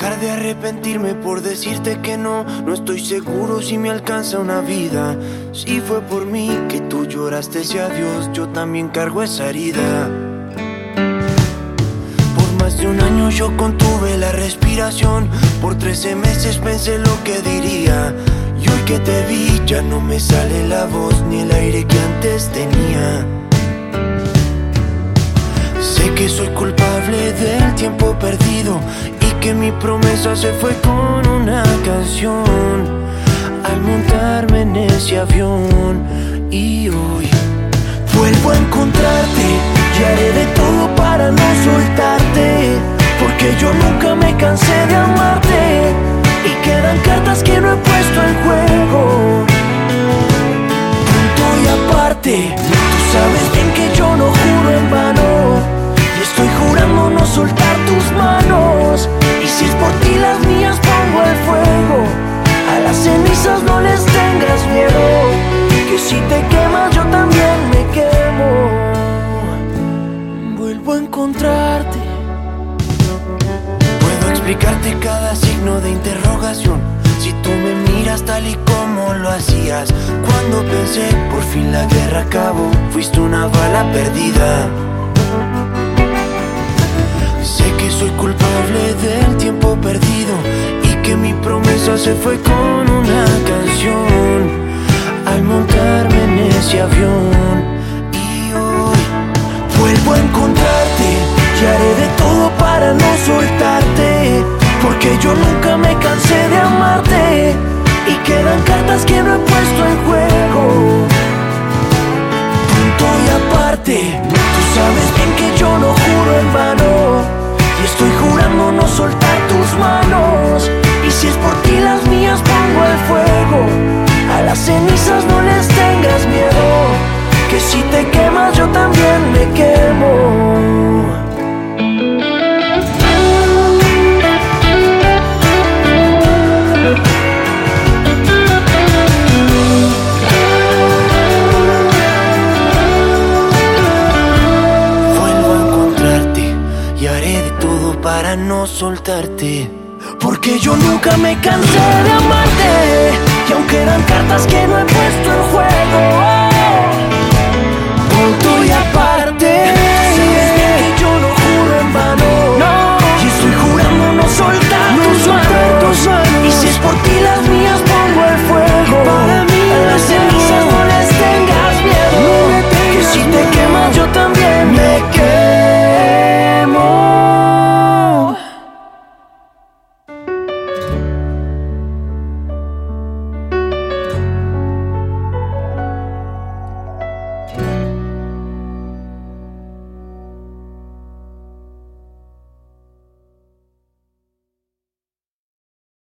Dejar de arrepentirme por decirte que no. No estoy seguro si me alcanza una vida. Si fue por mí que tú lloraste ese adiós, yo también cargo esa herida. Por más de un año yo contuve la respiración. Por 13 meses pensé lo que diría. Y hoy que te vi ya no me sale la voz ni el aire que antes tenía. Sé que soy culpable del tiempo perdido y que mi promesa se fue con una canción al montarme en ese avión. Y hoy vuelvo a encontrarte y haré de todo para no soltarte, porque yo nunca me cansé de amarte y quedan cartas que no he puesto en juego. Punto y aparte, tú sabes bien que yo no juro en vano. Estoy jurando no soltar tus manos. Y si es por ti las mías pongo el fuego. A las cenizas no les tengas miedo, que si te quemas yo también me quemo. Vuelvo a encontrarte. Puedo explicarte cada signo de interrogación si tú me miras tal y como lo hacías. Cuando pensé por fin la guerra acabó, fuiste una bala perdida. Sé que soy culpable del tiempo perdido y que mi promesa se fue con una canción al montarme en ese avión. Y hoy vuelvo a encontrarte y haré de todo para no soltarte, porque yo nunca me cansé de amarte y quedan cartas que no he puesto en juego. Punto y aparte, tú sabes bien que yo no juro en vano. Y estoy jurando no soltar tus manos. Y si es por ti las mías pongo el fuego. A las cenizas no les tengas miedo, que si te quemas yo también me quemo. Para no soltarte, porque yo nunca me cansé de amarte, y aunque eran cartas que no he puesto en juego.